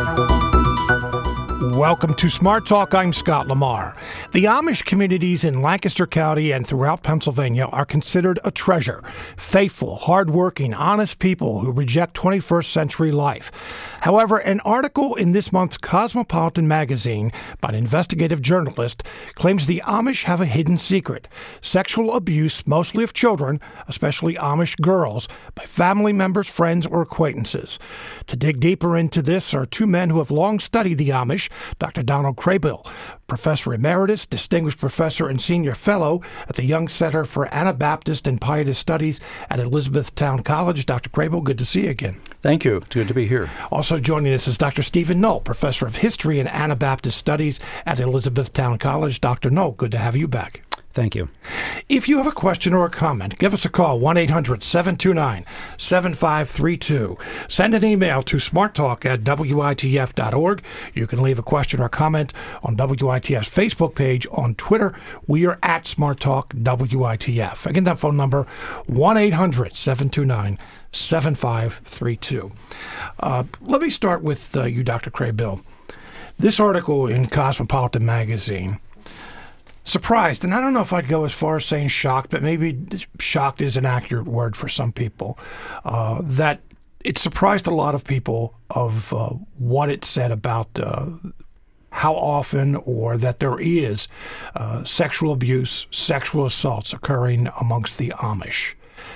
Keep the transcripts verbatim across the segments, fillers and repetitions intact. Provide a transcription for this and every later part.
Welcome to Smart Talk. I'm Scott Lamar. The Amish communities in Lancaster County and throughout Pennsylvania are considered a treasure. Faithful, hardworking, honest people who reject twenty-first century life. However, an article in this month's Cosmopolitan magazine by an investigative journalist claims the Amish have a hidden secret: sexual abuse, mostly of children, especially Amish girls, by family members, friends, or acquaintances. To dig deeper into this are two men who have long studied the Amish: Doctor Donald Craybill, Professor Emeritus, Distinguished Professor and Senior Fellow at the Young Center for Anabaptist and Pietist Studies at Elizabethtown College. Doctor Craybill, good to see you again. Thank you. It's good to be here. Also joining us is Doctor Stephen Knoll, Professor of History and Anabaptist Studies at Elizabethtown College. Doctor Knoll, good to have you back. Thank you. If you have a question or a comment, give us a call, one eight hundred seven two nine seven five three two. Send an email to smarttalk at W I T F dot org. You can leave a question or comment on W I T F's Facebook page. On Twitter, we are at SmartTalk W I T F. Again, that phone number, one eight hundred seven two nine seven five three two. Uh, let me start with uh, you, Doctor Craybill. This article in Cosmopolitan magazine, surprised, and I don't know if I'd go as far as saying shocked, but maybe shocked is an accurate word for some people, uh, that it surprised a lot of people of uh, what it said about uh, how often or that there is uh, sexual abuse, sexual assaults occurring amongst the Amish.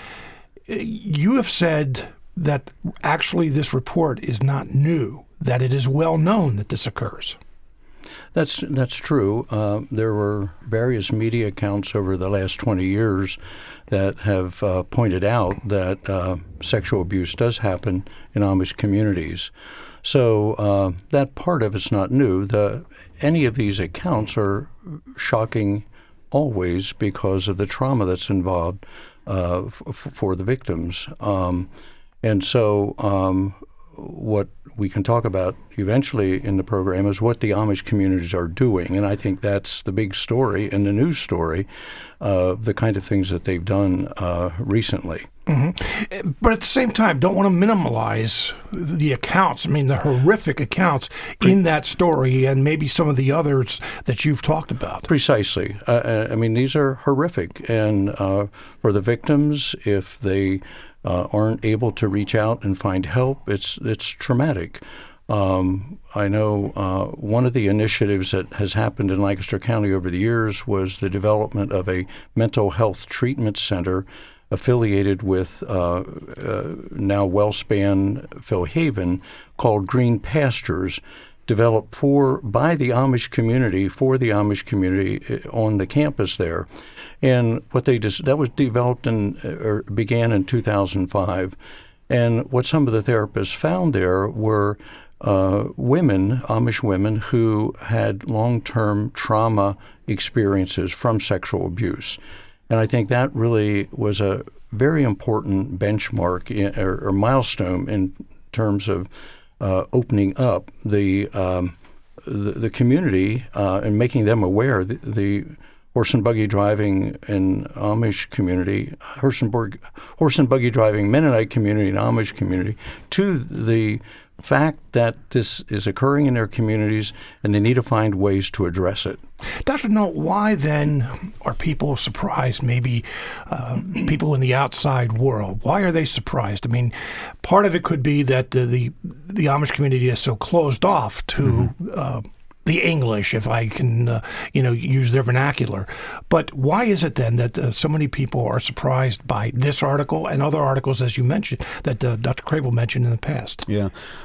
You have said that actually this report is not new, that it is well known that this occurs. That's that's true. Uh, there were various media accounts over the last twenty years that have uh, pointed out that uh, sexual abuse does happen in Amish communities. So uh, that part of it's not new. The, any of these accounts are shocking always because of the trauma that's involved uh, f- for the victims. Um, and so um, what we can talk about eventually in the program is what the Amish communities are doing. And I think that's the big story and the news story of uh, the kind of things that they've done uh, recently. Mm-hmm. But at the same time, don't want to minimize the accounts. I mean, the horrific accounts in that story and maybe some of the others that you've talked about. Precisely. Uh, I mean, these are horrific. And uh, for the victims, if they Uh, aren't able to reach out and find help, it's it's traumatic. Um, I know uh, one of the initiatives that has happened in Lancaster County over the years was the development of a mental health treatment center affiliated with uh, uh, now WellSpan Phil Haven, called Green Pastures, developed for by the Amish community, for the Amish community on the campus there. And what they just, that was developed in, or began in two thousand five. And what some of the therapists found there were uh, women, Amish women, who had long-term trauma experiences from sexual abuse. And I think that really was a very important benchmark in, or, or milestone in terms of uh, opening up the um, the, the community uh, and making them aware. The, the horse and buggy driving in Amish community, horse and, bug, horse and buggy driving Mennonite community and Amish community, to the fact that this is occurring in their communities and they need to find ways to address it. Doctor Knoll, why then are people surprised, maybe uh, people in the outside world? Why are they surprised? I mean, part of it could be that the the, the Amish community is so closed off to mm-hmm. uh, the English, if I can, uh, you know, use their vernacular. But why is it then that uh, so many people are surprised by this article and other articles, as you mentioned, that uh, Doctor Craybill mentioned in the past? Yeah.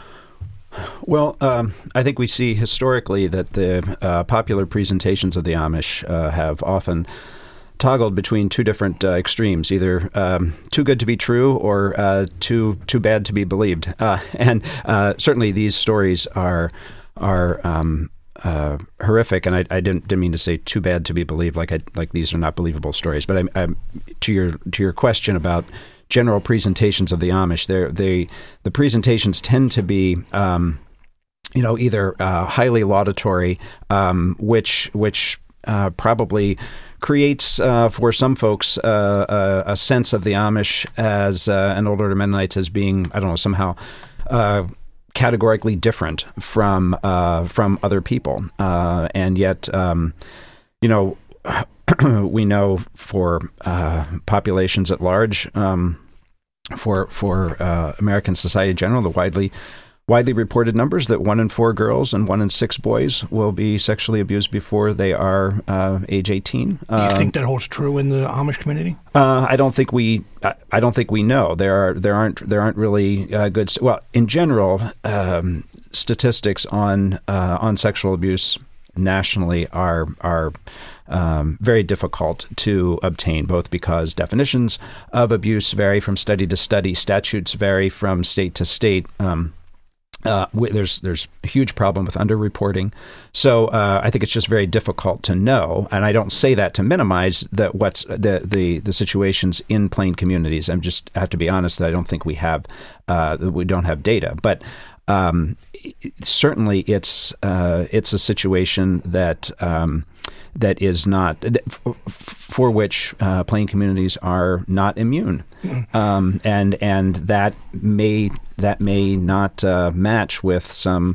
Well, um, I think we see historically that the uh, popular presentations of the Amish uh, have often toggled between two different uh, extremes, either um, too good to be true or uh, too too bad to be believed. Uh, and uh, certainly these stories are are um, uh, horrific. And I, I didn't didn't mean to say too bad to be believed, like I, like these are not believable stories. But I, I, to your to your question about general presentations of the Amish, they they the presentations tend to be um, you know either uh, highly laudatory, um, which which uh, probably creates uh, for some folks uh, a, a sense of the Amish as uh, and older Mennonites as being, I don't know, somehow uh, categorically different from uh, from other people, uh, and yet, um, you know, we know for uh, populations at large, um, for for uh, American society in general, the widely widely reported numbers that one in four girls and one in six boys will be sexually abused before they are uh, age eighteen. Do you uh, think that holds true in the Amish community? Uh, I don't think we. I, I don't think we know. There are. There aren't. There aren't really uh, good. Well, in general, um, statistics on uh, on sexual abuse nationally are are um, very difficult to obtain, both because definitions of abuse vary from study to study, statutes vary from state to state. Um, Uh, there's there's a huge problem with underreporting, so uh, I think it's just very difficult to know. And I don't say that to minimize that what's the, the the situations in plain communities. I'm just I have to be honest that I don't think we have uh, we don't have data, but um, certainly it's uh, it's a situation that. Um, that is not for which uh, plain communities are not immune, um, and and that may that may not uh, match with some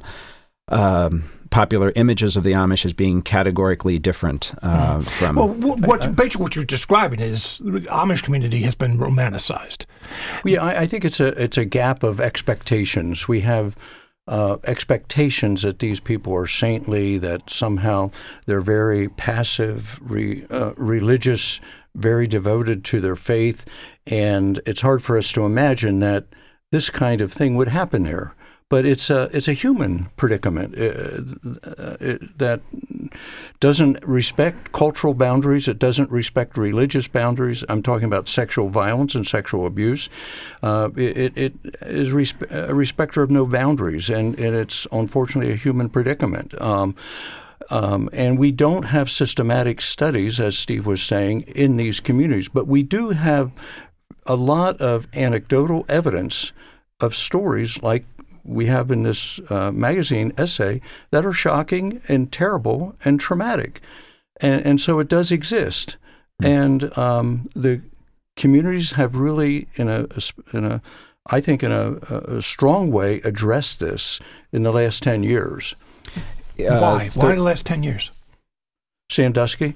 um, popular images of the Amish as being categorically different uh, from. Well, what, what basically what you're describing is the Amish community has been romanticized. Yeah, I, I think it's a it's a gap of expectations. We have. Uh, expectations that these people are saintly, that somehow they're very passive, re, uh, religious, very devoted to their faith, and it's hard for us to imagine that this kind of thing would happen there. But it's a it's a human predicament uh, it, that doesn't respect cultural boundaries. It doesn't respect religious boundaries. I'm talking about sexual violence and sexual abuse. Uh, it, it is respe- a respecter of no boundaries, and, and it's unfortunately a human predicament. Um, um, and we don't have systematic studies, as Steve was saying, in these communities. But we do have a lot of anecdotal evidence of stories like we have in this uh, magazine essay that are shocking and terrible and traumatic. And, and so it does exist. Mm-hmm. And um, the communities have really, in a, in a I think, in a, a strong way, addressed this in the last ten years. Uh, Why? Th- Why the last ten years? Sandusky.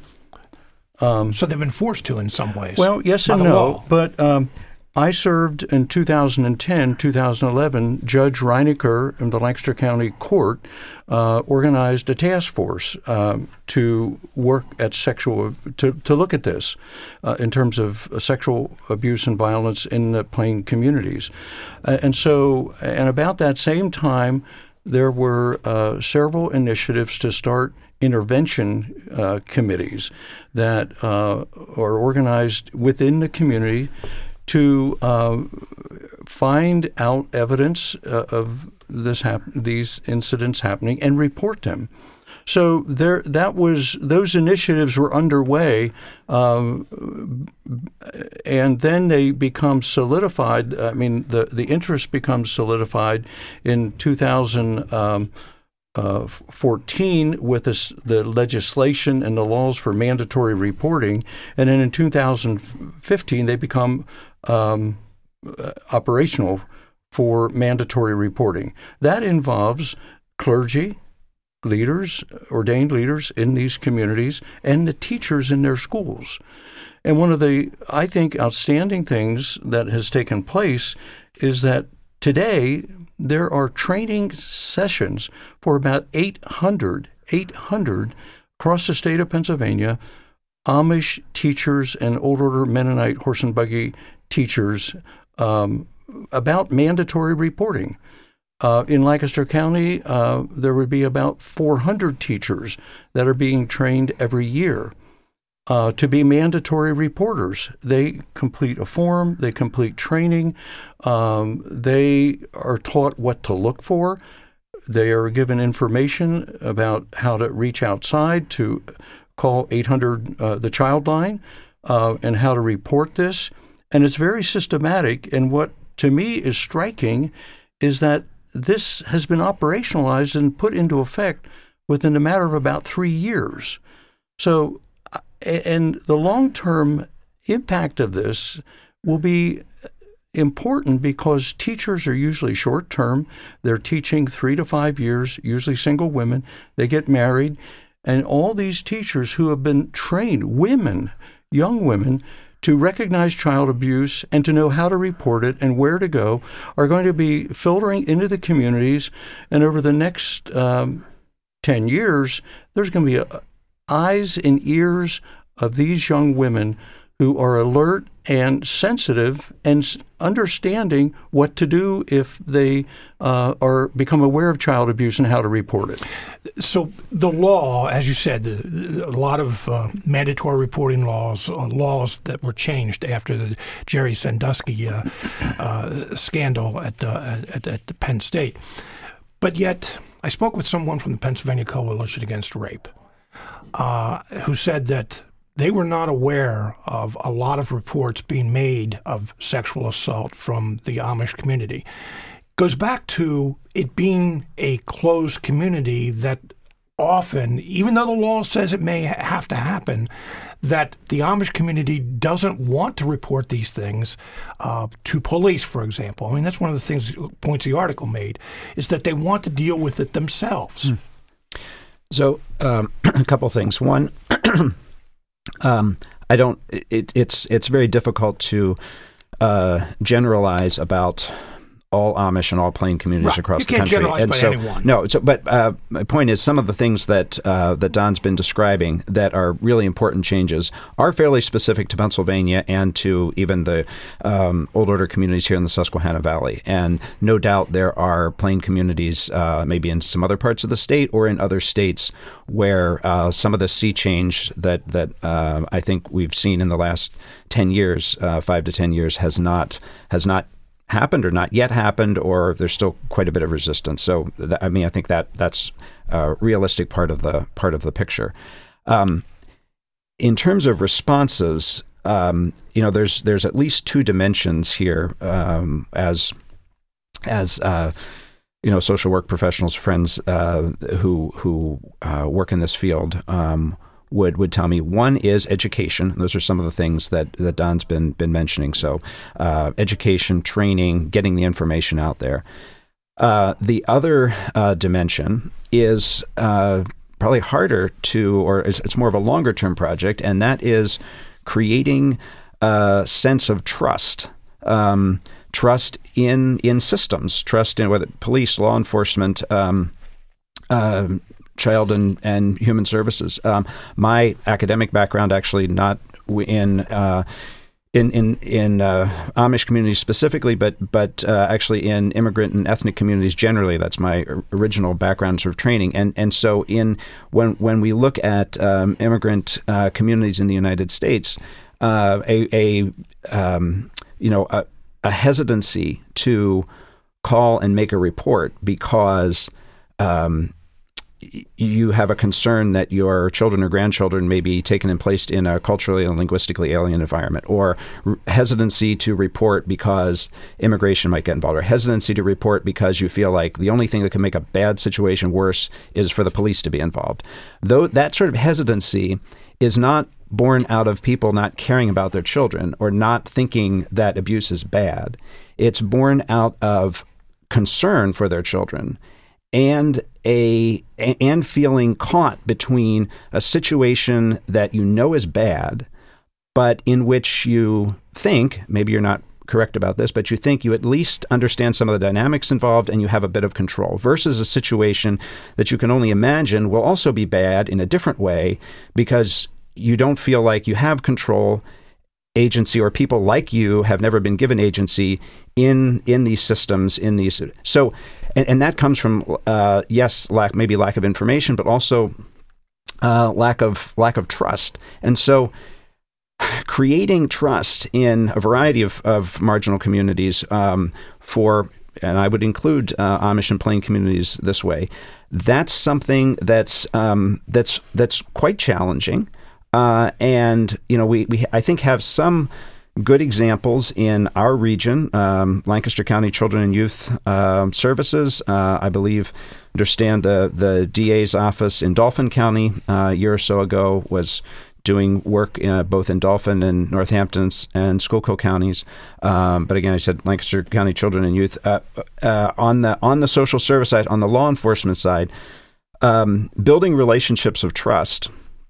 Um, so they've been forced to in some ways. Well, yes and no, but um, I served in two thousand ten, two thousand eleven. Judge Reinecker in the Lancaster County Court uh, organized a task force um, to work at sexual to, to look at this uh, in terms of sexual abuse and violence in the plain communities, uh, and so and about that same time, there were uh, several initiatives to start intervention uh, committees that uh, are organized within the community to uh, find out evidence uh, of this hap- these incidents happening and report them. So there, that was those initiatives were underway, um, and then they become solidified. I mean, the the interest becomes solidified in two thousand. Um, Uh, fourteen with this, the legislation and the laws for mandatory reporting, and then in two thousand fifteen they become um, uh, operational for mandatory reporting. That involves clergy, leaders, ordained leaders in these communities, and the teachers in their schools. And one of the, I think, outstanding things that has taken place is that today there are training sessions for about eight hundred, eight hundred across the state of Pennsylvania, Amish teachers and Old Order Mennonite horse and buggy teachers um, about mandatory reporting. Uh, in Lancaster County, uh, there would be about four hundred teachers that are being trained every year Uh, to be mandatory reporters. They complete a form, they complete training, um, they are taught what to look for, they are given information about how to reach outside to call eight hundred, uh, the child line, uh, and how to report this. And it's very systematic, and what to me is striking is that this has been operationalized and put into effect within a matter of about three years. So and the long-term impact of this will be important because teachers are usually short-term. They're teaching three to five years, usually single women. They get married. And all these teachers who have been trained, women, young women, to recognize child abuse and to know how to report it and where to go are going to be filtering into the communities. And over the next um, ten years, there's going to be a, eyes and ears of these young women who are alert and sensitive and understanding what to do if they uh, are become aware of child abuse and how to report it. So the law, as you said, the, the, a lot of uh, mandatory reporting laws, uh, laws that were changed after the Jerry Sandusky uh, uh, scandal at, uh, at, at Penn State. But yet, I spoke with someone from the Pennsylvania Coalition Against Rape uh, who said that they were not aware of a lot of reports being made of sexual assault from the Amish community. Goes back to it being a closed community that often, even though the law says it may have to happen, that the Amish community doesn't want to report these things uh, to police, for example. I mean, that's one of the things, points the article made, is that they want to deal with it themselves. Hmm. So um, a couple things. One, Um, I don't. It, it's it's very difficult to uh, generalize about all Amish and all Plain communities right. across you the can't country. Generalize and by so, anyone. No, so, but uh, my point is some of the things that uh, that Don's been describing that are really important changes are fairly specific to Pennsylvania and to even the um, Old Order communities here in the Susquehanna Valley. And no doubt there are Plain communities, uh, maybe in some other parts of the state or in other states, where uh, some of the sea change that that uh, I think we've seen in the last ten years, uh, five to ten years, has not has not. happened or not yet happened, or there's still quite a bit of resistance. So, th- I mean, I think that that's a realistic part of the part of the picture. Um, in terms of responses, um, you know, there's there's at least two dimensions here um, as as uh, you know, social work professionals, friends uh, who who uh, work in this field. Um, would would tell me. One is education. Those are some of the things that, that Don's been been mentioning. So uh, education, training, getting the information out there. Uh, the other uh, dimension is uh, probably harder to, or it's, it's more of a longer term project, and that is creating a sense of trust. Um, trust in in systems, trust in whether police, law enforcement, um, uh, child and, and human services. Um, my academic background, actually, not in uh, in in in uh, Amish communities specifically, but but uh, actually in immigrant and ethnic communities generally. That's my original background, sort of training. And and so in when when we look at um, immigrant uh, communities in the United States, uh, a, a um, you know a, a hesitancy to call and make a report because Um, you have a concern that your children or grandchildren may be taken and placed in a culturally and linguistically alien environment, or r- hesitancy to report because immigration might get involved, or hesitancy to report because you feel like the only thing that can make a bad situation worse is for the police to be involved. Though that sort of hesitancy is not born out of people not caring about their children or not thinking that abuse is bad. It's born out of concern for their children and a and feeling caught between a situation that you know is bad, but in which you think, maybe you're not correct about this, but you think you at least understand some of the dynamics involved and you have a bit of control, versus a situation that you can only imagine will also be bad in a different way because you don't feel like you have control, agency, or people like you have never been given agency in in these systems, in these. So, and, and that comes from, uh, yes, lack maybe lack of information, but also uh, lack of lack of trust. And so creating trust in a variety of, of marginal communities um, for, and I would include uh, Amish and Plain communities this way, that's something that's um, that's that's quite challenging. Uh, and, you know, we, we, I think, have some good examples in our region, um, Lancaster County Children and Youth uh, Services. Uh, I believe, understand the, the D A's office in Dauphin County uh, a year or so ago was doing work uh, both in Dauphin and Northampton and Schuylkill counties. Um, but again, I said Lancaster County Children and Youth. Uh, uh, on the on the social service side, on the law enforcement side, um, building relationships of trust.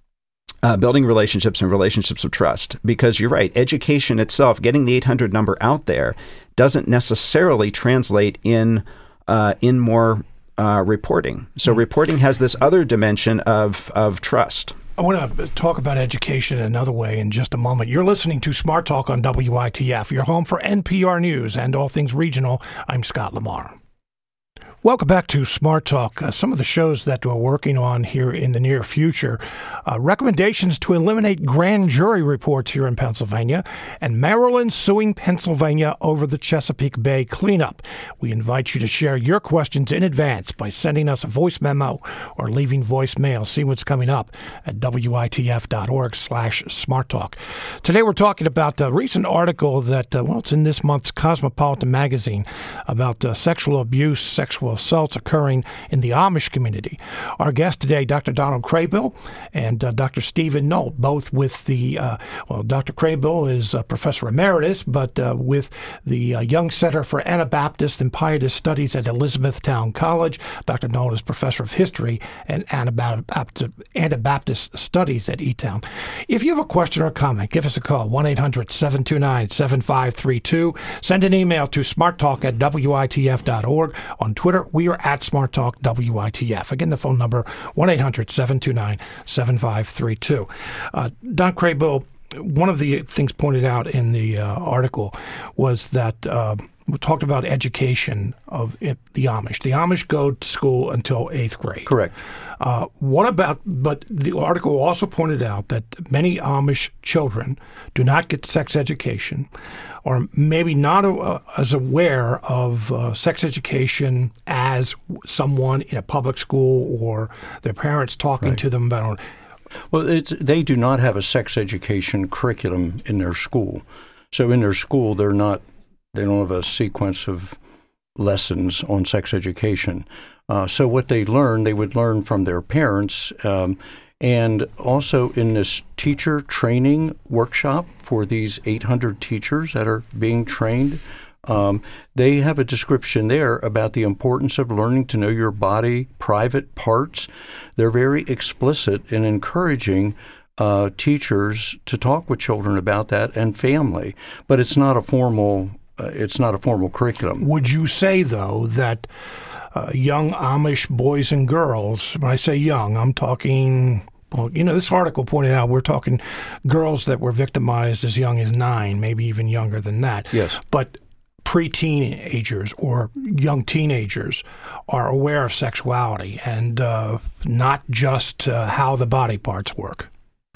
Uh, building relationships and relationships of trust, because you're right, education itself, getting the eight hundred number out there, doesn't necessarily translate in uh, in more uh, reporting. So mm-hmm. reporting has this other dimension of of trust. I want to talk about education another way in just a moment. You're listening to Smart Talk on W I T F, your home for N P R News and all things regional. I'm Scott Lamar. Welcome back to Smart Talk. Uh, some of the shows that we're working on here in the near future, uh, recommendations to eliminate grand jury reports here in Pennsylvania, and Maryland suing Pennsylvania over the Chesapeake Bay cleanup. We invite you to share your questions in advance by sending us a voice memo or leaving voicemail. See what's coming up at W I T F dot org slash Smart Talk. Today we're talking about a recent article that, uh, well, it's in this month's Cosmopolitan magazine about uh, sexual abuse, sexual assaults occurring in the Amish community. Our guest today, Doctor Donald Kraybill and uh, Doctor Stephen Nolt, both with the, uh, well, Doctor Kraybill is a professor emeritus, but uh, with the uh, Young Center for Anabaptist and Pietist Studies at Elizabethtown College. Doctor Nolt is professor of history and Anabaptist, Anabaptist Studies at E-Town. If you have a question or comment, give us a call, one eight hundred seven two nine seven five three two. Send an email to smarttalk at W I T F dot org. On Twitter, we are at Smart Talk W I T F. Again, the phone number, one eight hundred seven two nine seven five three two. Uh, Don Kraybill, one of the things pointed out in the uh, article was that uh, we talked about education of it, the Amish. The Amish go to school until eighth grade. Correct. Uh, what about, but the article also pointed out that many Amish children do not get sex education, or maybe not uh, as aware of uh, sex education as someone in a public school or their parents talking right. to them about it. Well, it's, they do not have a sex education curriculum in their school. So in their school, they're not, they don't have a sequence of lessons on sex education. Uh, so what they learn, they would learn from their parents. Um, and also in this teacher training workshop for these eight hundred teachers that are being trained, um, they have a description there about the importance of learning to know your body, private parts. They're very explicit in encouraging uh, teachers to talk with children about that and family. But it's not a formal, uh, it's not a formal curriculum. Would you say, though, that Uh, young Amish boys and girls, when I say young, I'm talking, well, you know, this article pointed out we're talking girls that were victimized as young as nine, maybe even younger than that. Yes. But pre-teenagers or young teenagers are aware of sexuality and uh, not just uh, how the body parts work.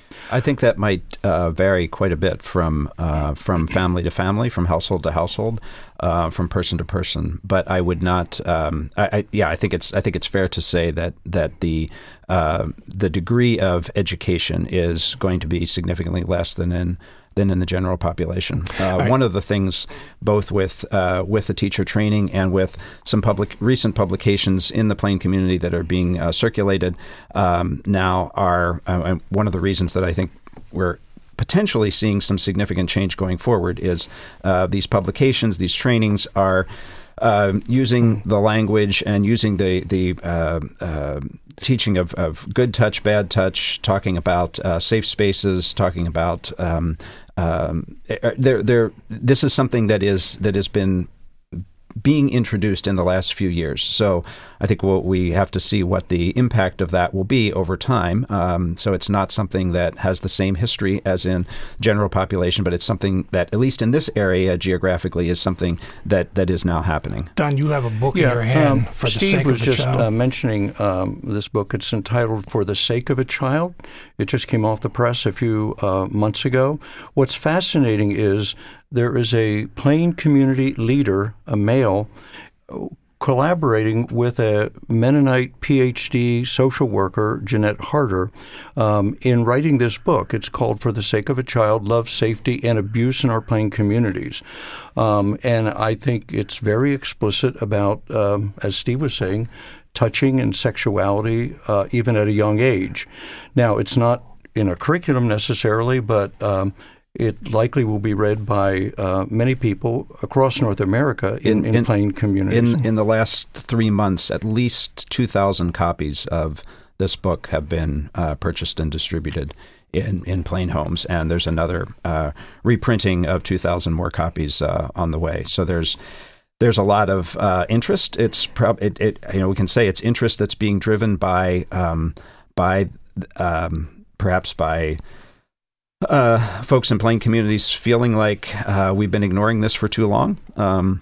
I think that might uh, vary quite a bit from uh, from family to family, from household to household, uh, from person to person. But I would not. Um, I, I, yeah, I think it's. I think it's fair to say that that the uh, the degree of education is going to be significantly less than in than in the general population. Uh, right. One of the things, both with uh, with the teacher training and with some public recent publications in the Plain community that are being uh, circulated um, now, are uh, one of the reasons that I think we're potentially seeing some significant change going forward is uh, these publications, these trainings are uh, using the language and using the the uh, uh, teaching of, of good touch, bad touch, talking about uh, safe spaces, talking about um, um, there there. This is something that is that has been being introduced in the last few years. So I think what we have to see what the impact of that will be over time. Um, so it's not something that has the same history as in general population, but it's something that, at least in this area geographically, is something that, that is now happening. Don, you have a book yeah, in your hand um, for the Steve sake of was a just child. Uh, mentioning um, this book. It's entitled For the Sake of a Child. It just came off the press a few uh, months ago. What's fascinating is there is a Plain community leader, a male, collaborating with a Mennonite P H D social worker, Jeanette Harder, um, in writing this book. It's called For the Sake of a Child, Love, Safety, and Abuse in Our Plain Communities. Um, and I think it's very explicit about, um, as Steve was saying, touching and sexuality, uh, even at a young age. Now, it's not in a curriculum necessarily, but um, it likely will be read by uh, many people across North America in, in, in, in plain communities. In, in the last three months, at least two thousand copies of this book have been uh, purchased and distributed in, in plain homes, and there's another uh, reprinting of two thousand more copies uh, on the way. So there's there's a lot of uh, interest. It's prob- it, it you know we can say it's interest that's being driven by um, by um, perhaps by uh, folks in plain communities feeling like uh, we've been ignoring this for too long. Um,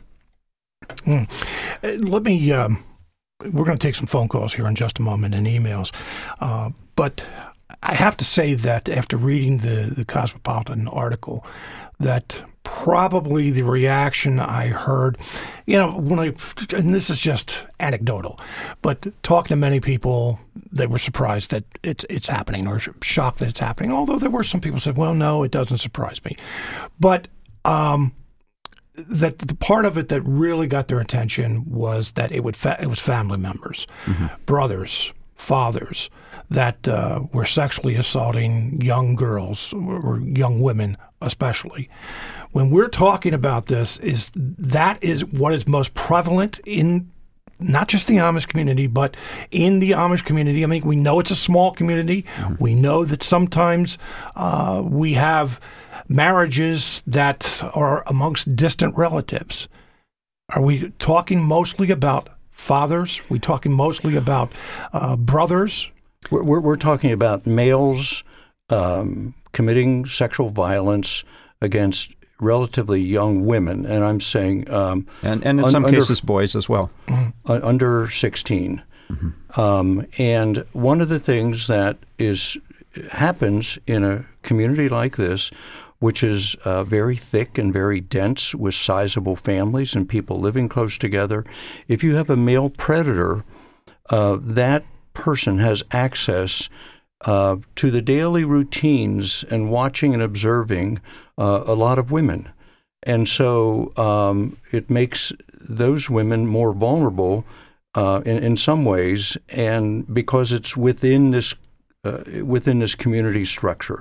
mm. Let me. Um, we're going to take some phone calls here in just a moment and emails, uh, but I have to say that after reading the the Cosmopolitan article, that probably the reaction I heard, you know, when I, and this is just anecdotal, but talking to many people, they were surprised that it's it's happening or shocked that it's happening. Although there were some people who said, well, no, it doesn't surprise me. But um, that the part of it that really got their attention was that it would fa- it was family members, mm-hmm. brothers, fathers, that uh, were sexually assaulting young girls or young women especially. When we're talking about this, is that is what is most prevalent in not just the Amish community, but in the Amish community. I mean, we know it's a small community. Mm-hmm. We know that sometimes uh, we have marriages that are amongst distant relatives. Are we talking mostly about fathers? Are we talking mostly about uh, brothers? We're, we're, we're talking about males um, committing sexual violence against relatively young women, and I'm saying... Um, and, and in un, some under, cases, boys as well. Mm-hmm. Uh, under sixteen. Mm-hmm. Um, and one of the things that is happens in a community like this, which is uh, very thick and very dense with sizable families and people living close together, if you have a male predator, uh, that person has access uh, to the daily routines and watching and observing uh, a lot of women. And so um, it makes those women more vulnerable uh, in, in some ways, and because it's within this uh, within this community structure.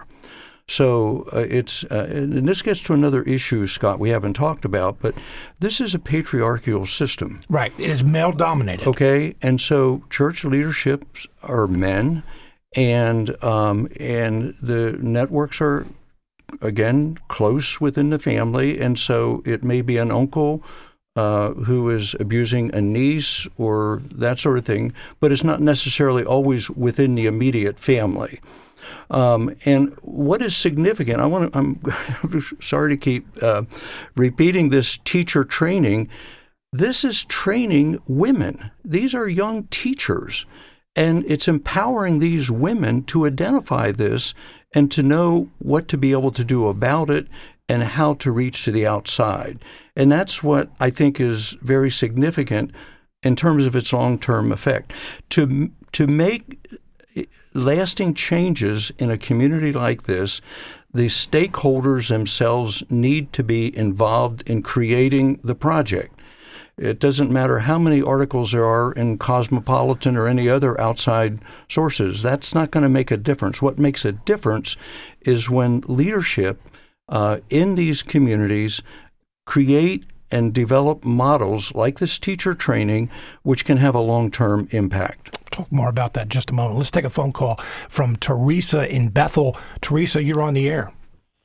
So uh, it's, uh, and this gets to another issue, Scott, we haven't talked about, but this is a patriarchal system. Right. It is male-dominated. Okay. And so church leaderships are men, and um, and the networks are, again, close within the family. And so it may be an uncle uh, who is abusing a niece or that sort of thing, but it's not necessarily always within the immediate family. Um, and what is significant, I want to, I'm sorry to keep uh, repeating this teacher training. This is training women. These are young teachers, and it's empowering these women to identify this and to know what to be able to do about it and how to reach to the outside. And that's what I think is very significant in terms of its long-term effect. To, to make lasting changes in a community like this, the stakeholders themselves need to be involved in creating the project. It doesn't matter how many articles there are in Cosmopolitan or any other outside sources. That's not going to make a difference. What makes a difference is when leadership uh, in these communities create and develop models like this teacher training, which can have a long-term impact. Talk more about that in just a moment. Let's take a phone call from Teresa in Bethel. Teresa, you're on the air.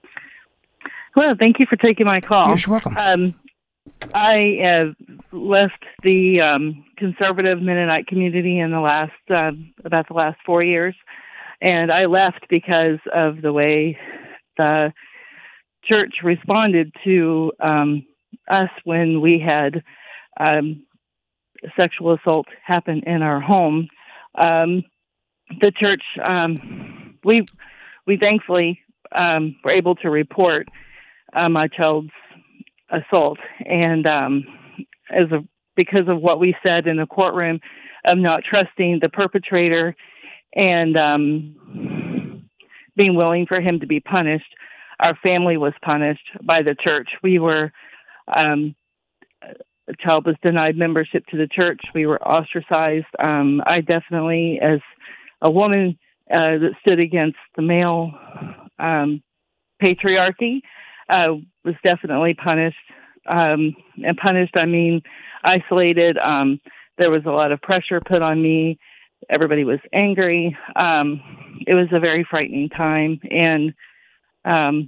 Well, thank you for taking my call. Yes, you're welcome. Um, I uh, left the um, conservative Mennonite community in the last uh, about the last four years, and I left because of the way the church responded to um, us when we had um, sexual assault happen in our home. Um, the church, um, we we thankfully um, were able to report uh, my child's assault, and um, as a because of what we said in the courtroom of not trusting the perpetrator and um, being willing for him to be punished, our family was punished by the church. We were um, a child was denied membership to the church. We were ostracized. Um, I definitely, as a woman uh, that stood against the male um, patriarchy uh, was definitely punished. Um, and punished, I mean isolated. Um, there was a lot of pressure put on me. Everybody was angry. Um, it was a very frightening time. And um,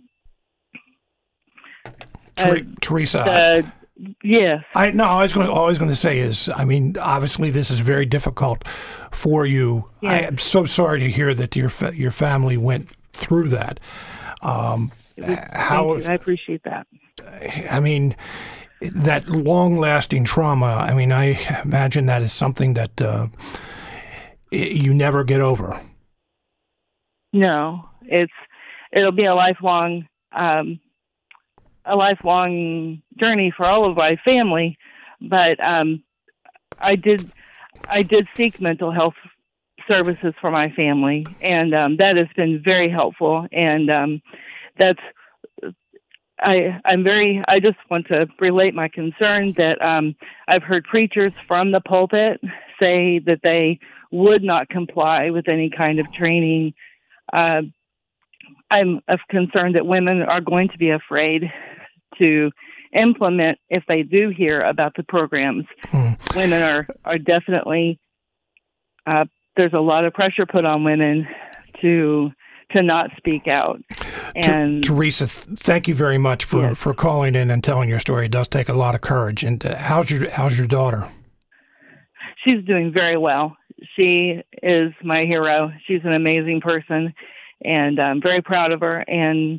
Ter- uh, Teresa. uh, yes. I no, I was going to, all I was going to say is, I mean, obviously this is very difficult for you. Yes. I am so sorry to hear that your fa- your family went through that. Um, Was, how thank you. I appreciate that. I mean, that long-lasting trauma. I mean, I imagine that is something that uh, you never get over. No, it's it'll be a lifelong um, a lifelong journey for all of my family. But um, I did I did seek mental health services for my family, and um, that has been very helpful. And um, that's I, I'm very, I just want to relate my concern that um, I've heard preachers from the pulpit say that they would not comply with any kind of training. Uh, I'm concerned that women are going to be afraid to implement if they do hear about the programs. Hmm. Women are, are definitely, uh, there's a lot of pressure put on women to to not speak out. And Teresa, thank you very much for, yes. for calling in and telling your story. It does take a lot of courage. And uh, how's your how's your daughter? She's doing very well. She is my hero. She's an amazing person, and I'm very proud of her. And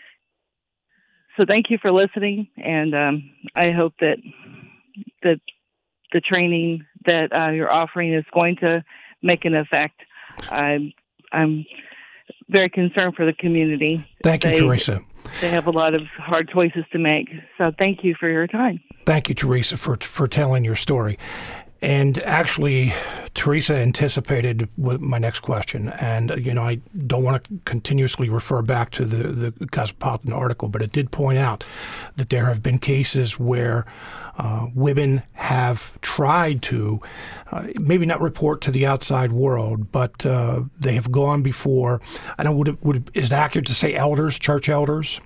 so thank you for listening, and um, I hope that that the training that uh, you're offering is going to make an effect. I'm, I'm very concerned for the community. Thank you, they, Teresa. They have a lot of hard choices to make. So thank you for your time. Thank you, Teresa, for for telling your story. And actually, Teresa anticipated my next question. And, you know, I don't want to continuously refer back to the, the Cosmopolitan article, but it did point out that there have been cases where uh, women have tried to uh, maybe not report to the outside world, but uh, they have gone before. I don't would it, would it, is it accurate to say elders, church elders?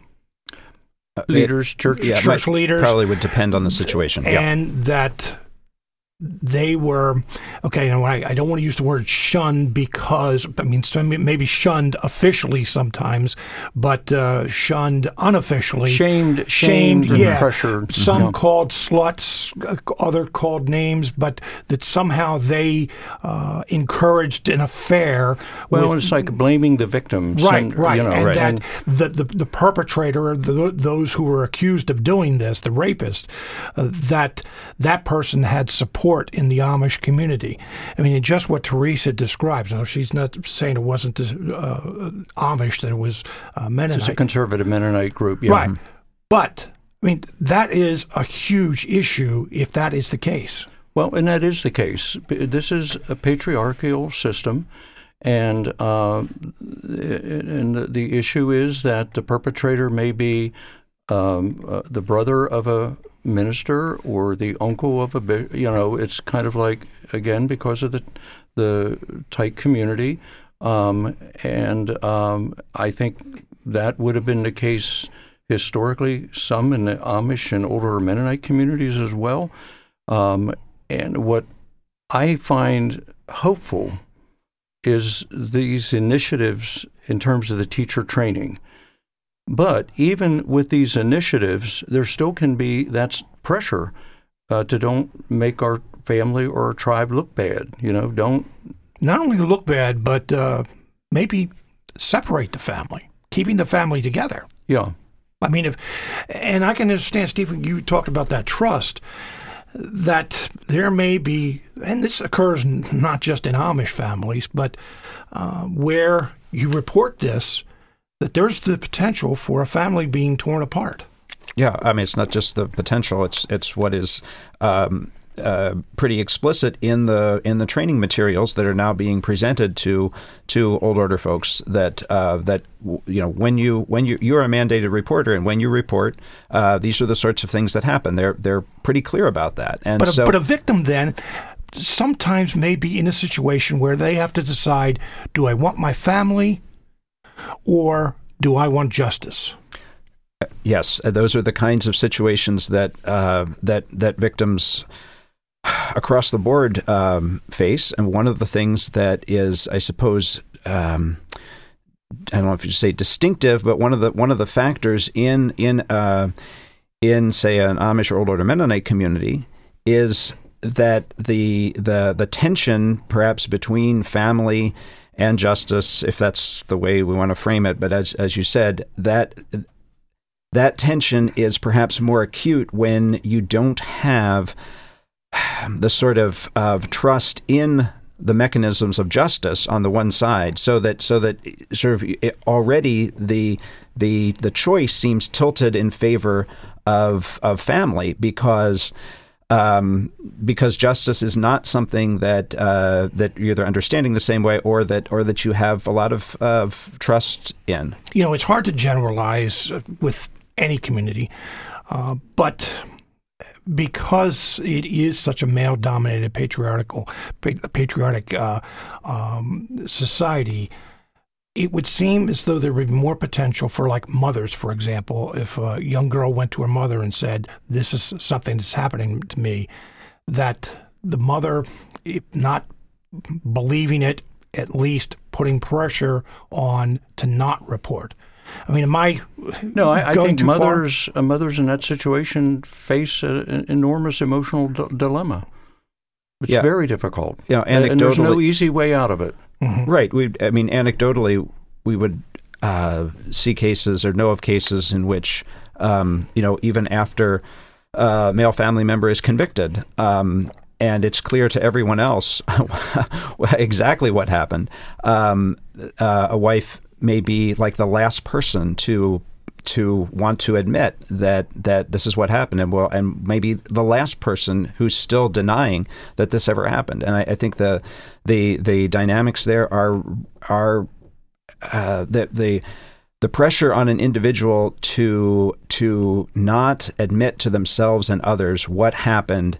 Uh, leaders, church, yeah, church leaders. Probably would depend on the situation. And yeah. that they were, okay, you know, I, I don't want to use the word shunned because, I mean, some, maybe shunned officially sometimes, but uh, shunned unofficially. Shamed, shamed, shamed and yeah. pressured. Some yeah. called sluts, other called names, but that somehow they uh, encouraged an affair. Well, with, it's like blaming the victims. Right, and, right. You know, and right. that and, the, the, the perpetrator, the, those who were accused of doing this, the rapist, uh, that that person had support in the Amish community. I mean, just what Teresa describes. Now, she's not saying it wasn't uh, Amish, that it was uh, Mennonite. It's a conservative Mennonite group, yeah. Right. But, I mean, that is a huge issue if that is the case. Well, and that is the case. This is a patriarchal system, and uh, and the issue is that the perpetrator may be um, uh, the brother of a minister or the uncle of a, you know, it's kind of like, again, because of the the tight community, um, and um, I think that would have been the case historically, some in the Amish and older Mennonite communities as well. Um, and what I find hopeful is these initiatives in terms of the teacher training. But even with these initiatives, there still can be that pressure uh, to don't make our family or our tribe look bad. You know, don't not only look bad, but uh, maybe separate the family, keeping the family together. Yeah, I mean, if and I can understand, Stephen. You talked about that trust. That there may be, and this occurs not just in Amish families, but uh, where you report this. That there's the potential for a family being torn apart. Yeah, I mean, it's not just the potential; it's it's what is um, uh, pretty explicit in the in the training materials that are now being presented to to old order folks. That uh, that you know, when you when you you're a mandated reporter, and when you report, uh, these are the sorts of things that happen. They're they're pretty clear about that. And but a, so, but a victim then sometimes may be in a situation where they have to decide, do I want my family or do I want justice? Yes, those are the kinds of situations that uh, that that victims across the board um, face. And one of the things that is, I suppose, um, I don't know if you say distinctive, but one of the one of the factors in in uh, in say an Amish or Old Order Mennonite community is that the the the tension perhaps between family and justice, if that's the way we want to frame it, but as as you said, that that tension is perhaps more acute when you don't have the sort of, of trust in the mechanisms of justice on the one side, so that so that sort of it, already the the the choice seems tilted in favor of of family because um, because justice is not something that uh, that you're either understanding the same way or that or that you have a lot of of trust in. You know, it's hard to generalize with any community, uh, but because it is such a male-dominated patriarchal, patriotic uh, um, society, it would seem as though there would be more potential for, like, mothers, for example. If a young girl went to her mother and said, "This is something that's happening to me," that the mother, if not believing it, at least putting pressure on to not report. I mean, am I No, I, I going think too mothers uh, mothers in that situation face a, an enormous emotional d- dilemma. It's Yeah. very difficult. You know, and, and there's no anecdotally- easy way out of it. Mm-hmm. Right. We, I mean, anecdotally, we would uh, see cases or know of cases in which, um, you know, even after a male family member is convicted, um, and it's clear to everyone else exactly what happened, um, uh, a wife may be like the last person to to want to admit that that this is what happened, and well, and maybe the last person who's still denying that this ever happened. And I, I think the the the dynamics there are are uh, the the the pressure on an individual to to not admit to themselves and others what happened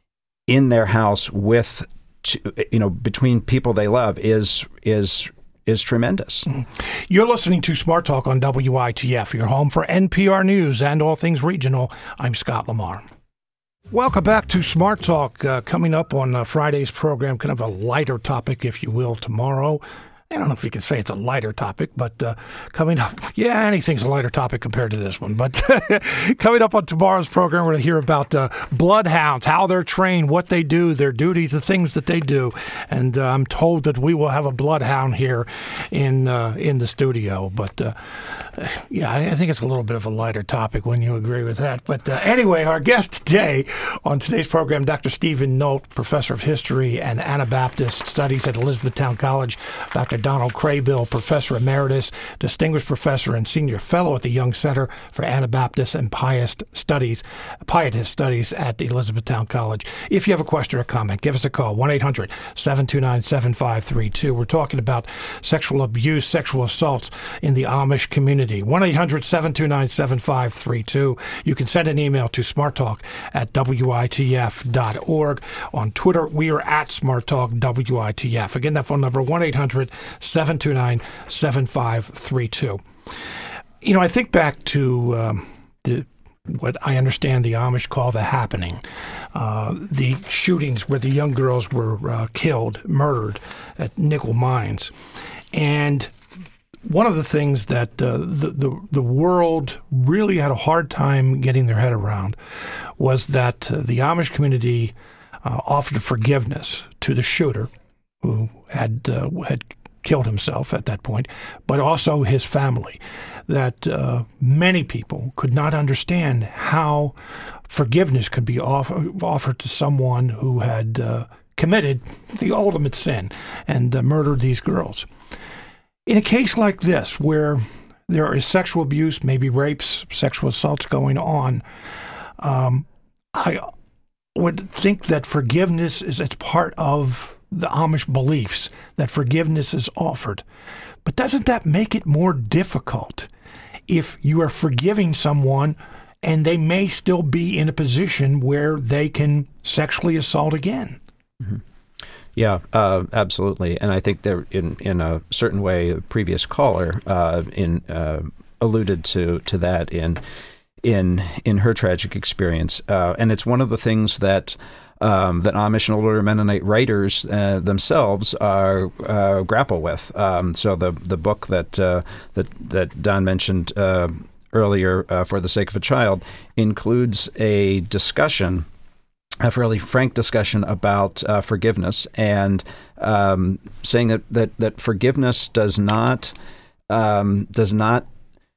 in their house with, you know, between people they love is is. is tremendous. You're listening to Smart Talk on W I T F, your home for N P R News and all things regional. I'm Scott Lamar. Welcome back to Smart Talk. Uh, coming up on uh, Friday's program, kind of a lighter topic, if you will, tomorrow. I don't know if you can say it's a lighter topic, but uh, coming up, yeah, anything's a lighter topic compared to this one. But coming up on tomorrow's program, we're going to hear about uh, bloodhounds, how they're trained, what they do, their duties, the things that they do. And uh, I'm told that we will have a bloodhound here in uh, in the studio. But uh, yeah, I think it's a little bit of a lighter topic. Wouldn't you agree with that? But uh, anyway, our guest today on today's program, Doctor Stephen Nolt, professor of history and Anabaptist studies at Elizabethtown College. Doctor Donald Craybill, Professor Emeritus, Distinguished Professor and Senior Fellow at the Young Center for Anabaptist and Pietist Studies, Pietist Studies at the Elizabethtown College. If you have a question or comment, give us a call, one eight hundred seven two nine seven five three two. We're talking about sexual abuse, sexual assaults in the Amish community. one eight hundred seven two nine seven five three two. You can send an email to smarttalk at W I T F dot org. On Twitter, we are at SmartTalk W I T F. Again, that phone number, one eight hundred seven two nine seven five three two. You know, I think back to um, the, what I understand the Amish call the happening, uh, the shootings where the young girls were uh, killed, murdered at nickel mines. And one of the things that uh, the, the the world really had a hard time getting their head around was that uh, the Amish community uh, offered forgiveness to the shooter who had uh, had killed himself at that point, but also his family. That uh, many people could not understand how forgiveness could be offer, offered to someone who had uh, committed the ultimate sin and uh, murdered these girls. In a case like this, where there is sexual abuse, maybe rapes, sexual assaults going on, um, I would think that forgiveness is it's part of the Amish beliefs, that forgiveness is offered. But doesn't that make it more difficult if you are forgiving someone and they may still be in a position where they can sexually assault again? Mm-hmm. Yeah, uh, absolutely. And I think there, in in a certain way, a previous caller uh, in uh, alluded to to that in in in her tragic experience, uh, and it's one of the things that. Um, that Amish and Old Order Mennonite writers uh, themselves are uh, grapple with. Um, so the the book that uh, that that Don mentioned uh, earlier, uh, For the Sake of a Child, includes a discussion, a fairly frank discussion about uh, forgiveness, and um, saying that, that that forgiveness does not um, does not.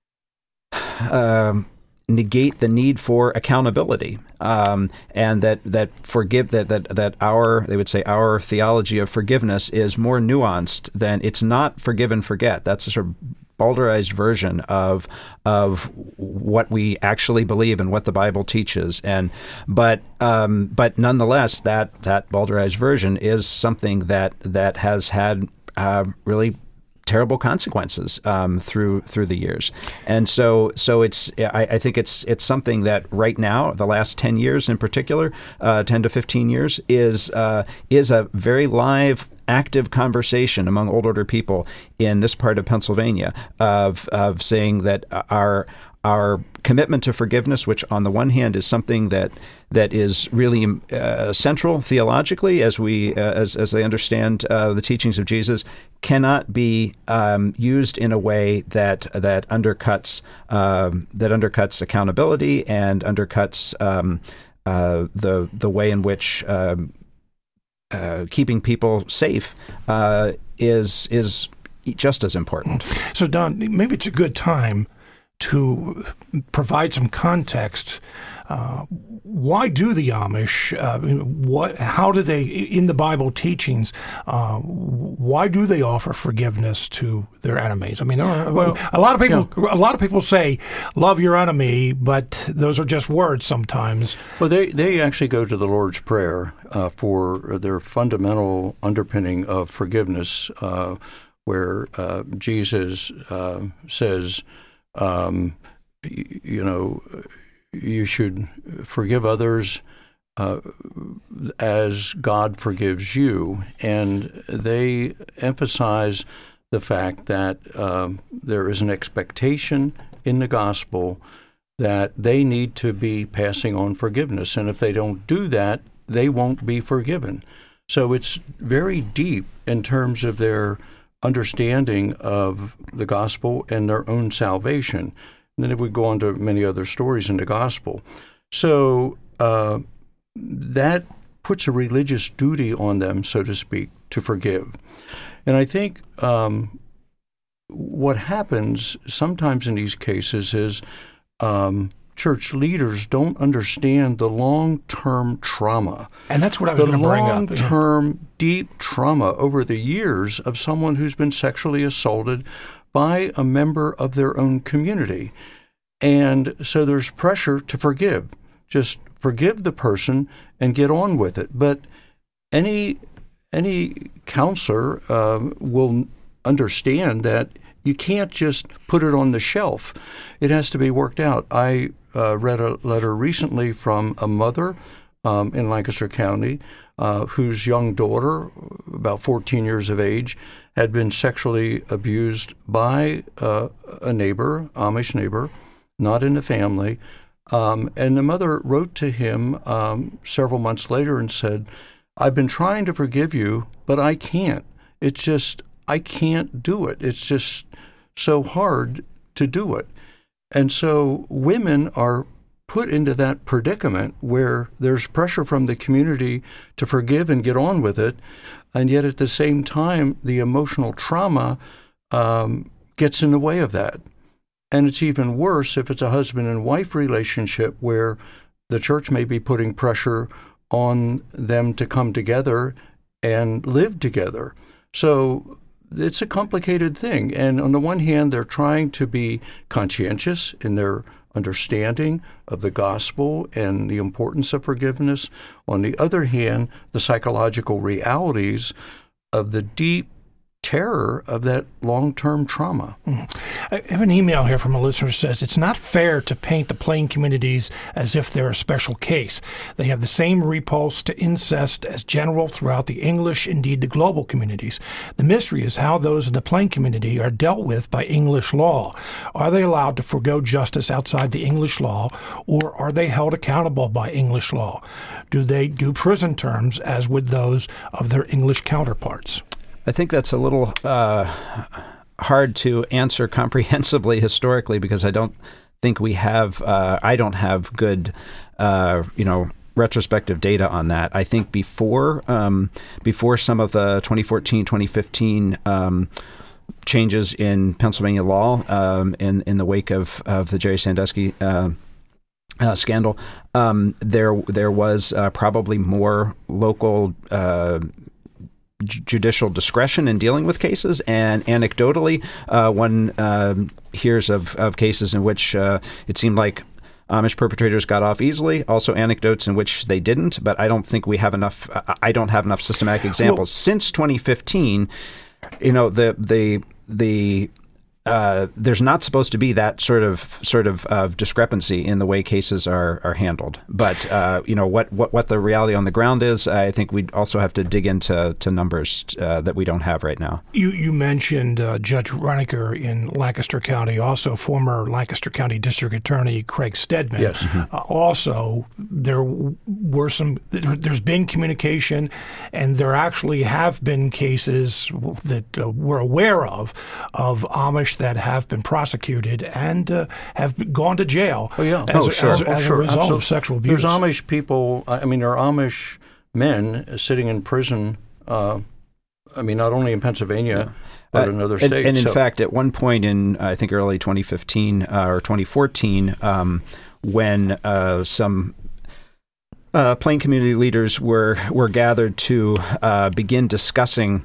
Um, negate the need for accountability, um, and that that forgive that that that our they would say our theology of forgiveness is more nuanced than it's not forgive and forget. That's a sort of Bowdlerized version of of what we actually believe and what the Bible teaches, and but um, but nonetheless, that that Bowdlerized version is something that that has had uh, really terrible consequences um, through through the years, and so so it's I, I think it's it's something that right now, the last ten years in particular, uh, ten to fifteen years, is uh, is a very live, active conversation among Old Order people in this part of Pennsylvania of of saying that our our commitment to forgiveness, which on the one hand is something that that is really uh, central theologically, as we uh, as as they understand uh, the teachings of Jesus, cannot be um, used in a way that that undercuts um, that undercuts accountability and undercuts um, uh, the the way in which um, uh, keeping people safe uh, is is just as important. So, Don, maybe it's a good time to provide some context. Uh, why do the Amish, uh, what, how do they, in the Bible teachings, uh, why do they offer forgiveness to their enemies? I mean, well, a lot of people, yeah. a lot of people say, love your enemy, but those are just words sometimes. Well, they, they actually go to the Lord's Prayer uh, for their fundamental underpinning of forgiveness, uh, where uh, Jesus uh, says, Um, you, you know, you should forgive others uh, as God forgives you. And they emphasize the fact that um, there is an expectation in the gospel that they need to be passing on forgiveness. And if they don't do that, they won't be forgiven. So it's very deep in terms of their understanding of the gospel and their own salvation. And then if we go on to many other stories in the gospel. So uh, that puts a religious duty on them, so to speak, to forgive. And I think um, what happens sometimes in these cases is um, church leaders don't understand the long-term trauma. And that's what I was going to bring up. The long-term, deep trauma over the years of someone who's been sexually assaulted by a member of their own community. And so there's pressure to forgive. Just forgive the person and get on with it. But any any counselor uh, will understand that you can't just put it on the shelf. It has to be worked out. I uh, read a letter recently from a mother um, in Lancaster County uh, whose young daughter, about fourteen years of age, had been sexually abused by uh, a neighbor, Amish neighbor, not in the family. Um, and the mother wrote to him um, several months later and said, I've been trying to forgive you, but I can't. It's just, I can't do it. It's just so hard to do it. And so women are put into that predicament where there's pressure from the community to forgive and get on with it, and yet at the same time, the emotional trauma um, gets in the way of that. And it's even worse if it's a husband and wife relationship where the church may be putting pressure on them to come together and live together. So it's a complicated thing. And on the one hand, they're trying to be conscientious in their understanding of the gospel and the importance of forgiveness. On the other hand, the psychological realities of the deep terror of that long-term trauma. Mm. I have an email here from a listener who says, it's not fair to paint the Plain communities as if they're a special case. They have the same repulse to incest as general throughout the English, indeed the global communities. The mystery is how those in the Plain community are dealt with by English law. Are they allowed to forgo justice outside the English law, or are they held accountable by English law? Do they do prison terms as with those of their English counterparts? I think that's a little uh, hard to answer comprehensively historically, because I don't think we have, uh, I don't have good, uh, you know, retrospective data on that. I think before um, before some of the twenty fourteen, twenty fifteen um, changes in Pennsylvania law um, in, in the wake of, of the Jerry Sandusky uh, uh, scandal, um, there there was uh, probably more local uh judicial discretion in dealing with cases, and anecdotally, uh, one uh, hears of, of cases in which uh, it seemed like Amish perpetrators got off easily. Also, anecdotes in which they didn't. But I don't think we have enough. I don't have enough systematic examples. Well, since twenty fifteen, you know, the the the. Uh, there's not supposed to be that sort of sort of uh, discrepancy in the way cases are are handled. But uh, you know what, what what the reality on the ground is, I think we also have to dig into to numbers uh, that we don't have right now. You you mentioned uh, Judge Roniker in Lancaster County, also former Lancaster County District Attorney Craig Stedman. Yes. Mm-hmm. Uh, also, there were some. There's been communication, and there actually have been cases that uh, we're aware of of Amish that have been prosecuted and uh, have gone to jail. Oh yeah, as, oh sure, as, oh, as sure. a result Absolutely. of sexual abuse. There's Amish people. I mean, there are Amish men sitting in prison. Uh, I mean, not only in Pennsylvania, yeah. but uh, in other and, states. And in so. fact, at one point in I think early twenty fifteen uh, or twenty fourteen, um, when uh, some uh, Plain community leaders were were gathered to uh, begin discussing.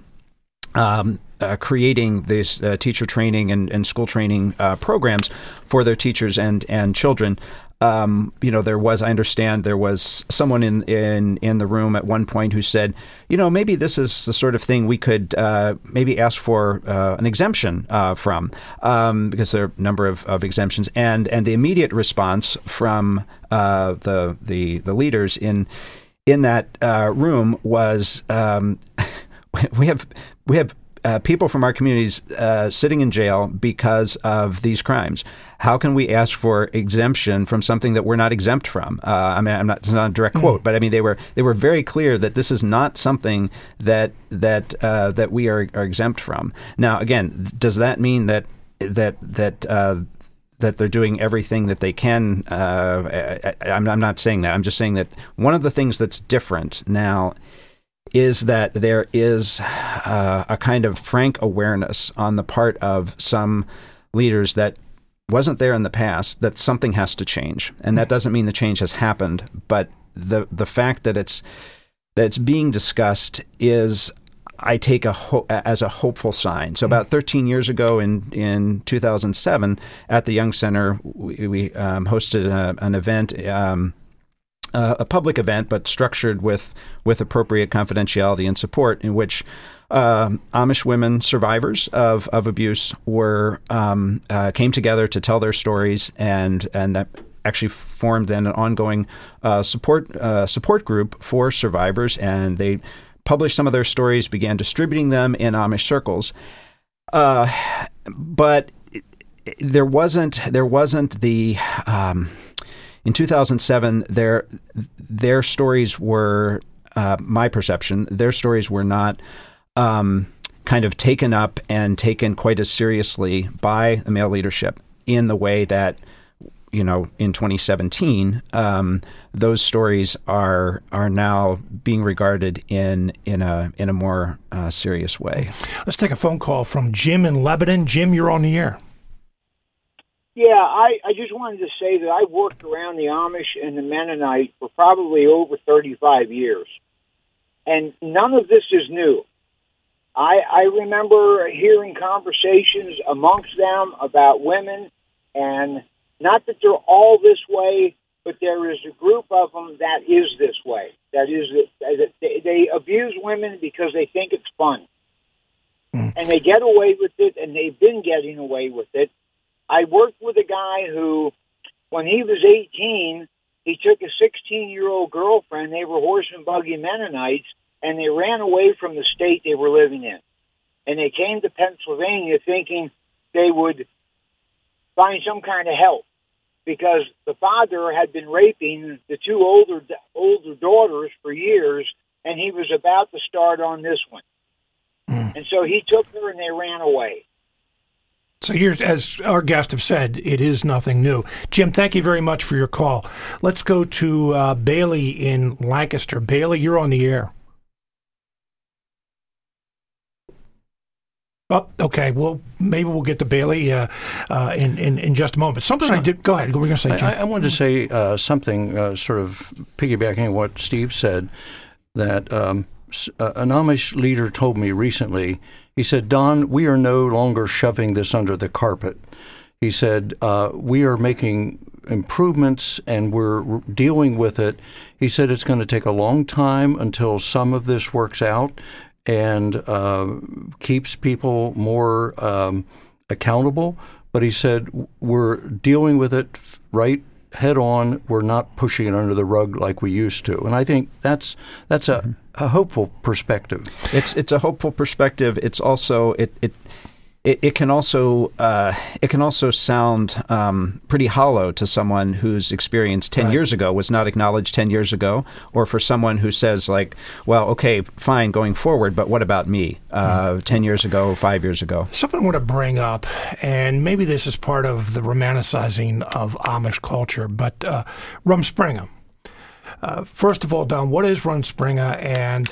Um, Uh, creating these uh, teacher training and, and school training uh, programs for their teachers and and children. Um, you know, there was, I understand, there was someone in, in in the room at one point who said, you know, maybe this is the sort of thing we could uh, maybe ask for uh, an exemption uh, from, um, because there are a number of, of exemptions. And and the immediate response from uh, the the the leaders in in that uh, room was, um, we have we have. Uh, people from our communities uh, sitting in jail because of these crimes. How can we ask for exemption from something that we're not exempt from? Uh, I mean, I'm not, it's not a direct quote, but I mean, they were they were very clear that this is not something that that uh, that we are, are exempt from. Now, again, does that mean that that that uh, that they're doing everything that they can? Uh, I, I'm, I'm not saying that. I'm just saying that one of the things that's different now is that there is uh, a kind of frank awareness on the part of some leaders that wasn't there in the past, that something has to change. And that doesn't mean the change has happened, but the the fact that it's that it's being discussed is, I take a ho- as a hopeful sign. So about thirteen years ago in, in two thousand seven at the Young Center, we, we um, hosted a, an event, um, Uh, a public event, but structured with with appropriate confidentiality and support, in which uh, Amish women survivors of, of abuse were um, uh, came together to tell their stories, and and that actually formed then an ongoing uh, support uh, support group for survivors, and they published some of their stories, began distributing them in Amish circles, uh, but there wasn't there wasn't the um, in two thousand seven, their their stories were, uh, my perception, their stories were not um, kind of taken up and taken quite as seriously by the male leadership in the way that, you know, in twenty seventeen, um, those stories are are now being regarded in in a in a more uh, serious way. Let's take a phone call from Jim in Lebanon. Jim, you're on the air. Yeah, I, I just wanted to say that I've worked around the Amish and the Mennonite for probably over thirty-five years, and none of this is new. I, I remember hearing conversations amongst them about women, and not that they're all this way, but there is a group of them that is this way. That is, that they, they abuse women because they think it's fun, mm. and they get away with it, and they've been getting away with it. I worked with a guy who, when he was eighteen, he took a sixteen-year-old girlfriend. They were horse and buggy Mennonites, and they ran away from the state they were living in. And they came to Pennsylvania thinking they would find some kind of help, because the father had been raping the two older older daughters for years, and he was about to start on this one. Mm. And so he took her, and they ran away. So here's, as our guests have said, it is nothing new. Jim, thank you very much for your call. Let's go to uh, Bailey in Lancaster. Bailey, you're on the air. Oh, okay. Well, maybe we'll get to Bailey uh, uh, in, in in just a moment. Something I did. Go ahead. What were you going to say, Jim? I, I wanted to say uh, something, uh, sort of piggybacking on what Steve said. That um, an Amish leader told me recently. He said, "Don, we are no longer shoving this under the carpet." He said, uh, "We are making improvements and we're dealing with it." He said, "It's going to take a long time until some of this works out and uh, keeps people more um, accountable." But he said, "We're dealing with it right head on. We're not pushing it under the rug like we used to." And I think that's that's a, mm-hmm. a hopeful perspective. It's it's a hopeful perspective. It's also it it it, it can also uh, it can also sound um, pretty hollow to someone whose experience ten right. years ago was not acknowledged ten years ago, or for someone who says like, "Well, okay, fine, going forward, but what about me? Uh, mm-hmm. Ten years ago, five years ago." Something I want to bring up, and maybe this is part of the romanticizing of Amish culture, but uh, Rumspringa. Uh, first of all, Don, what is Rumspringa? And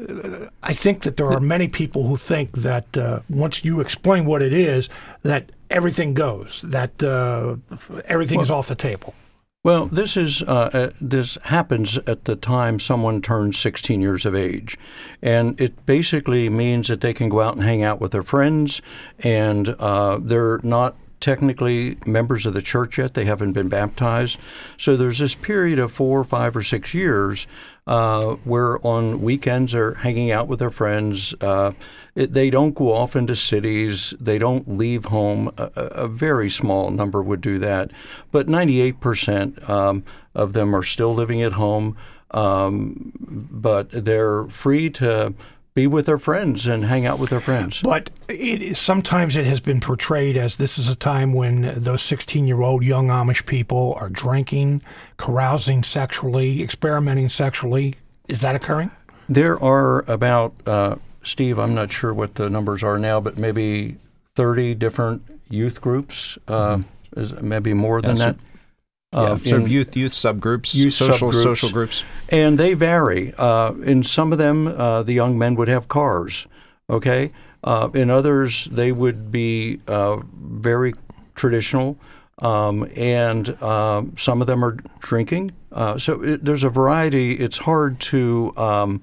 I think that there are many people who think that uh, once you explain what it is, that everything goes, that uh, everything well, is off the table. Well, this is uh, uh, this happens at the time someone turns sixteen years of age, and it basically means that they can go out and hang out with their friends, and uh, they're not technically members of the church yet. They haven't been baptized. So there's this period of four, five, or six years uh, where on weekends they're hanging out with their friends. Uh, it, they don't go off into cities. They don't leave home. A, a very small number would do that. But ninety-eight percent um, of them are still living at home, um, but they're free to be with their friends and hang out with their friends. But it, sometimes it has been portrayed as this is a time when those sixteen-year-old young Amish people are drinking, carousing sexually, experimenting sexually. Is that occurring? There are about, uh, Steve, I'm not sure what the numbers are now, but maybe thirty different youth groups, uh, mm-hmm. is maybe more than yeah, that. So- Yeah, uh, sort of youth youth subgroups, youth social subgroups, social groups, and they vary. Uh, in some of them, uh, the young men would have cars. Okay, uh, in others, they would be uh, very traditional, um, and uh, some of them are drinking. Uh, so it, there's a variety. It's hard to um,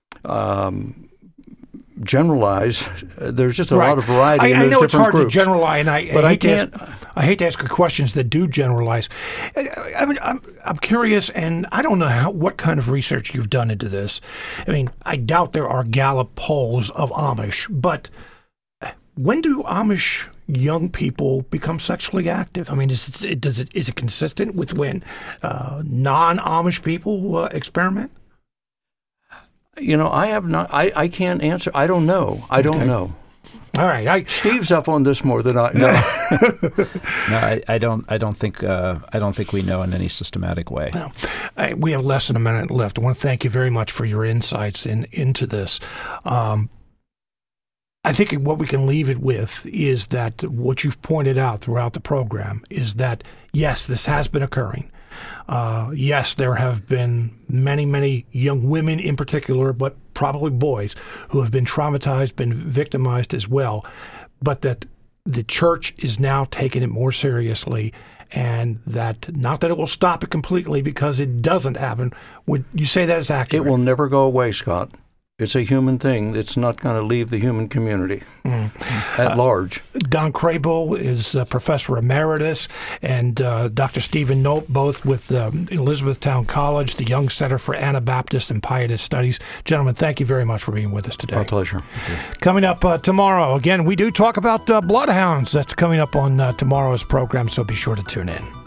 um, generalize. There's just a right. lot of variety I, in those I know different it's hard groups. to generalize, and I, but I, I hate can't. To ask, I hate to ask questions that do generalize. I, I mean, I'm, I'm curious, and I don't know how, what kind of research you've done into this. I mean, I doubt there are Gallup polls of Amish, but when do Amish young people become sexually active? I mean, is it, does it is it consistent with when uh, non-Amish people uh, experiment? You know, I have not. I, I can't answer. I don't know. I don't okay. know. All right, I, Steve's up on this more than I. No, no, I, I don't. I don't think. Uh, I don't think we know in any systematic way. Well, I, we have less than a minute left. I want to thank you very much for your insights in into this. Um, I think what we can leave it with is that what you've pointed out throughout the program is that yes, this has been occurring. Uh, yes, there have been many, many young women in particular, but probably boys, who have been traumatized, been victimized as well, but that the church is now taking it more seriously, and that not that it will stop it completely because it doesn't happen. Would you say that is accurate? It will never go away, Scott. it's a human thing. It's not going to leave the human community mm. at uh, large. Don Crable is a professor emeritus, and uh, Doctor Stephen Knope, both with um, Elizabethtown College, the Young Center for Anabaptist and Pietist Studies. Gentlemen, thank you very much for being with us today. My pleasure. Coming up uh, tomorrow, again, we do talk about uh, bloodhounds. That's coming up on uh, tomorrow's program, so be sure to tune in.